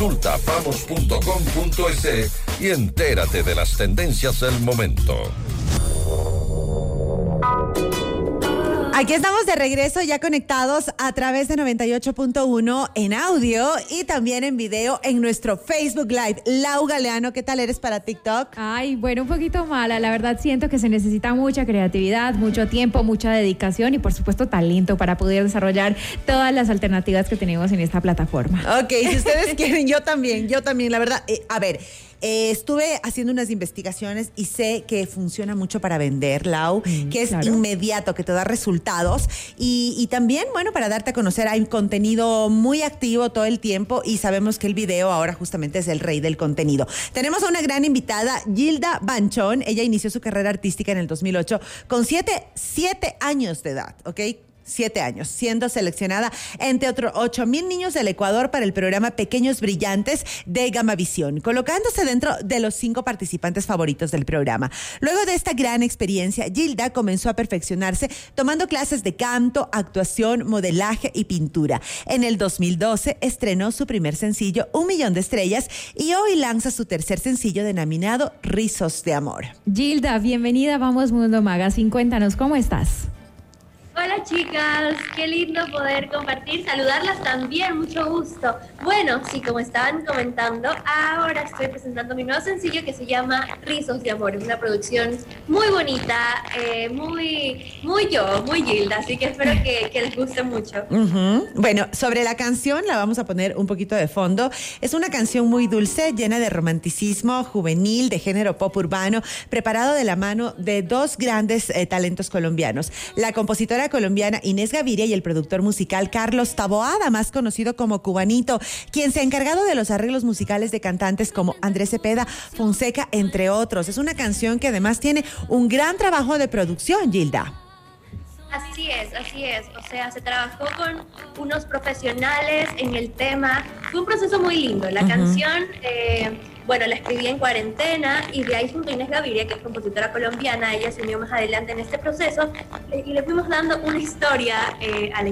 Consulta vamos.com.es y entérate de las tendencias del momento. Aquí estamos de regreso, ya conectados a través de 98.1 en audio y también en video en nuestro Facebook Live. Lau Galeano, ¿qué tal eres para TikTok? Ay, bueno, un poquito mala. La verdad siento que se necesita mucha creatividad, mucho tiempo, mucha dedicación y por supuesto talento para poder desarrollar todas las alternativas que tenemos en esta plataforma. Ok, si ustedes quieren, yo también, la verdad. A ver, estuve haciendo unas investigaciones y sé que funciona mucho para vender, Lau, que es claro, inmediato, que te da resultados y también, bueno, para darte a conocer hay contenido muy activo todo el tiempo y sabemos que el video ahora justamente es el rey del contenido. Tenemos a una gran invitada, Gilda Banchón. Ella inició su carrera artística en el 2008 con 7 años de edad, ¿ok? 7 años, siendo seleccionada entre otros 8,000 niños del Ecuador para el programa Pequeños Brillantes de Gamavisión, colocándose dentro de los 5 participantes favoritos del programa. Luego de esta gran experiencia, Gilda comenzó a perfeccionarse tomando clases de canto, actuación, modelaje y pintura. En el 2012 estrenó su primer sencillo, 1 Millón de Estrellas, y hoy lanza su tercer sencillo denominado Rizos de Amor. Gilda, bienvenida a Vamos Mundo Magazine. Cuéntanos, ¿cómo estás? Hola chicas, qué lindo poder compartir, saludarlas también, mucho gusto. Bueno, sí, como estaban comentando, ahora estoy presentando mi nuevo sencillo que se llama Rizos de Amor, una producción muy bonita, muy Gilda, así que espero que les guste mucho. Bueno, sobre la canción la vamos a poner un poquito de fondo. Es una canción muy dulce, llena de romanticismo juvenil, de género pop urbano, preparado de la mano de 2 grandes talentos colombianos. La compositora colombiana Inés Gaviria y el productor musical Carlos Taboada, más conocido como Cubanito, quien se ha encargado de los arreglos musicales de cantantes como Andrés Cepeda, Fonseca, entre otros. Es una canción que además tiene un gran trabajo de producción, Gilda. Así es. O sea, se trabajó con unos profesionales en el tema. Fue un proceso muy lindo. La canción, bueno, la escribí en cuarentena y de ahí junto a Inés Gaviria, que es compositora colombiana, ella se unió más adelante en este proceso y le fuimos dando una historia a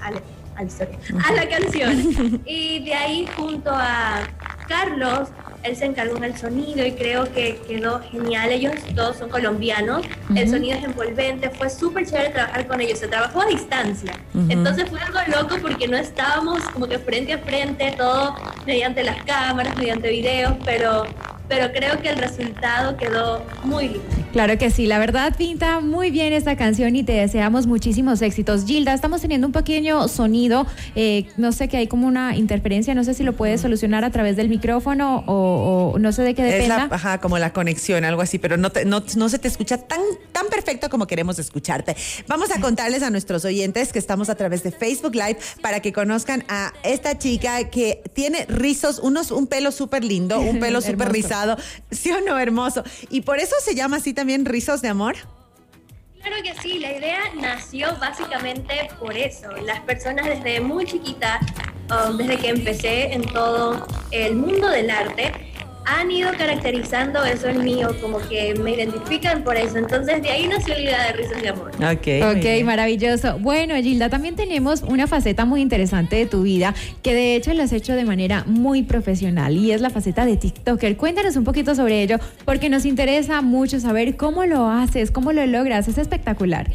la canción. Y de ahí junto a Carlos, él se encargó del sonido y creo que quedó genial. Ellos todos son colombianos, el sonido es envolvente, fue súper chévere trabajar con ellos, se trabajó a distancia. Entonces fue algo loco porque no estábamos como que frente a frente, todo mediante las cámaras, mediante videos, pero creo que el resultado quedó muy lindo. Claro que sí, la verdad pinta muy bien esta canción y te deseamos muchísimos éxitos. Gilda, estamos teniendo un pequeño sonido, no sé, que hay como una interferencia, no sé si lo puedes solucionar a través del micrófono o no sé de qué dependa. Es como la conexión, algo así, pero no se te escucha tan perfecto como queremos escucharte. Vamos a contarles a nuestros oyentes que estamos a través de Facebook Live para que conozcan a esta chica que tiene rizos, un pelo súper lindo, un pelo súper rizado, ¿sí o no? Hermoso. Y por eso se llama así también Rizos de Amor. Claro que sí, la idea nació básicamente por eso. Las personas desde muy chiquita, desde que empecé en todo el mundo del arte, han ido caracterizando eso en mí, o como que me identifican por eso. Entonces de ahí nació la idea de Rizos de Amor. Ok, maravilloso. Bueno, Gilda, también tenemos una faceta muy interesante de tu vida, que de hecho lo has hecho de manera muy profesional, y es la faceta de TikToker. Cuéntanos un poquito sobre ello, porque nos interesa mucho saber cómo lo haces, cómo lo logras. Es espectacular.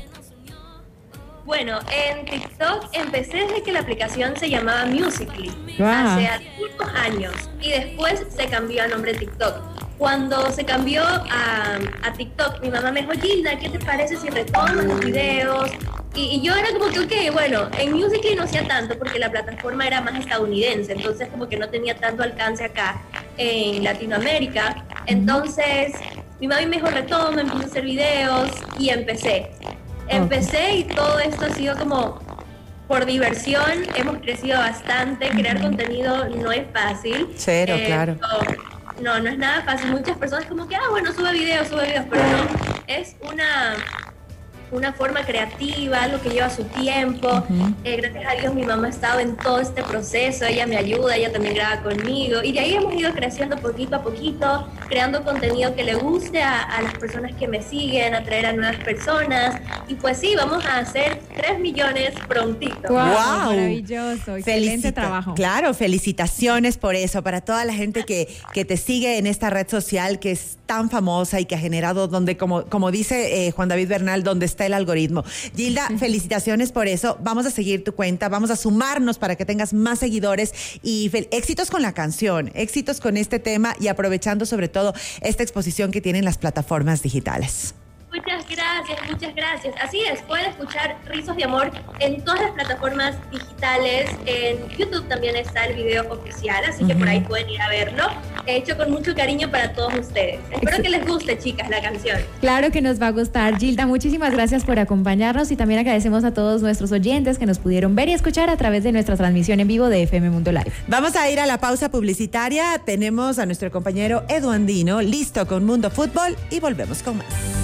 Bueno, en TikTok empecé desde que la aplicación se llamaba Musical.ly, hace algunos años, y después se cambió a nombre TikTok. Cuando se cambió a TikTok, mi mamá me dijo, Gilda, ¿qué te parece si retomas los videos? Y yo era como que, ok, bueno, en Musical.ly no hacía tanto porque la plataforma era más estadounidense, entonces como que no tenía tanto alcance acá en Latinoamérica. Entonces mi mamá me dijo, retoma, empecé a hacer videos y empecé y todo esto ha sido como por diversión. Hemos crecido bastante, crear contenido no es fácil. Cero, claro. No es nada fácil. Muchas personas como que, bueno, sube videos, pero no. Es una forma creativa, algo que lleva su tiempo. Gracias a Dios mi mamá ha estado en todo este proceso, ella me ayuda, ella también graba conmigo, y de ahí hemos ido creciendo poquito a poquito, creando contenido que le guste a las personas que me siguen, atraer a nuevas personas, y pues sí, vamos a hacer 3 millones prontito. Wow, Wow. maravilloso, excelente trabajo. Claro, felicitaciones por eso, para toda la gente que te sigue en esta red social que es tan famosa y que ha generado donde, como dice Juan David Bernal, donde está el algoritmo. Gilda, felicitaciones por eso. Vamos a seguir tu cuenta, vamos a sumarnos para que tengas más seguidores y éxitos con la canción, éxitos con este tema y aprovechando sobre todo esta exposición que tienen las plataformas digitales. Muchas gracias, muchas gracias. Así es, pueden escuchar Rizos de Amor en todas las plataformas digitales. En YouTube también está el video oficial, así que por ahí pueden ir a verlo. Hecho con mucho cariño para todos ustedes. Espero que les guste, chicas, la canción. Claro que nos va a gustar. Gilda, muchísimas gracias por acompañarnos y también agradecemos a todos nuestros oyentes que nos pudieron ver y escuchar a través de nuestra transmisión en vivo de FM Mundo Live. Vamos a ir a la pausa publicitaria. Tenemos a nuestro compañero Edu Andino listo con Mundo Fútbol y volvemos con más.